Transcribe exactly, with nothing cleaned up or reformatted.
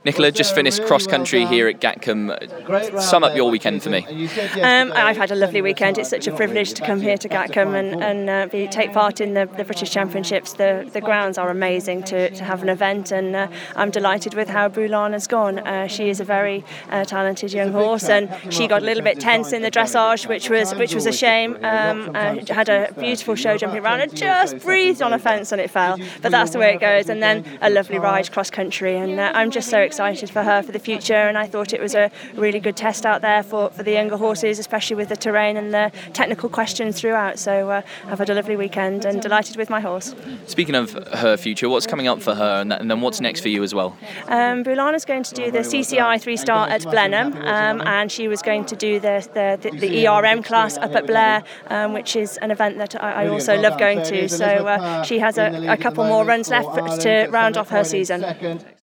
Nicola, just finished cross-country here at Gatcombe. Sum up your weekend for me. Um, I've had a lovely weekend. It's such a privilege to come here to Gatcombe and, and uh, be, take part in the, the British Championships. The, the grounds are amazing to, to have an event, and uh, I'm delighted with how Bulan has gone. Uh, she is a very uh, talented young horse, and she got a little bit tense in the dressage, which was which was a shame. Um, uh, had a beautiful show jumping around and just breathed on a fence and it fell. But that's the way it goes. And then a lovely ride cross-country, and uh, I'm just so excited for her for the future, and I thought it was a really good test out there for, for the younger horses, especially with the terrain and the technical questions throughout. So uh, I've had a lovely weekend and delighted with my horse. Speaking of her future, what's coming up for her, and, that, and then what's next for you as well? Um, Bulan is going to do the C C I three-star at Blenheim, um, and she was going to do the, the, the, the E R M class up at Blair, um, which is an event that I, I also love going to. So uh, she has a, a couple more runs left to round off her season.